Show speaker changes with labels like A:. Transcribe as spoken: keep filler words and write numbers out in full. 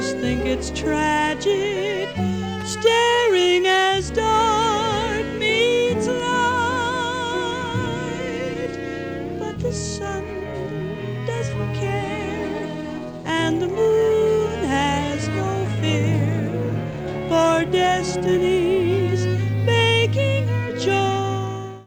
A: just think it's tragic, staring as dark meets light. But the sun doesn't care, and the moon